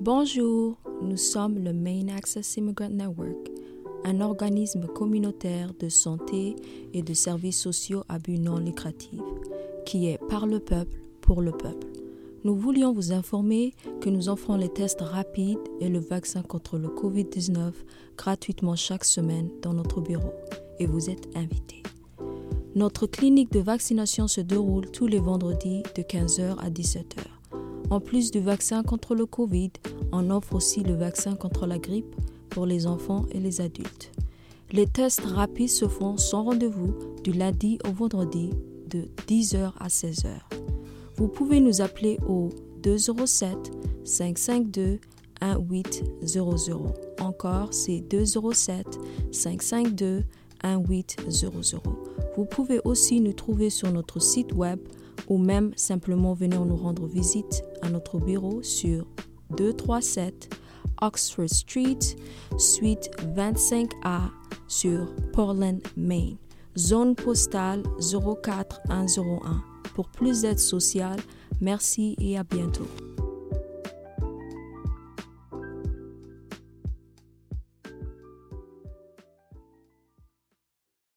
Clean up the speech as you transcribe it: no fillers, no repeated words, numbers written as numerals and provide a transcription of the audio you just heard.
Bonjour, nous sommes le Main Access Immigrant Network, un organisme communautaire de santé et de services sociaux à but non lucratif, qui est par le peuple, pour le peuple. Nous voulions vous informer que nous offrons les tests rapides et le vaccin contre le COVID-19 gratuitement chaque semaine dans notre bureau et vous êtes invités. Notre clinique de vaccination se déroule tous les vendredis de 15h à 17h. En plus du vaccin contre le COVID, on offre aussi le vaccin contre la grippe pour les enfants et les adultes. Les tests rapides se font sans rendez-vous du lundi au vendredi de 10h à 16h. Vous pouvez nous appeler au 207-552-1800. Encore, c'est 207-552-1800. Vous pouvez aussi nous trouver sur notre site web ou même simplement venir nous rendre visite à notre bureau sur 237 Oxford Street, suite 25A sur Portland, Maine, zone postale 04101. Pour plus d'aide sociale, merci et à bientôt.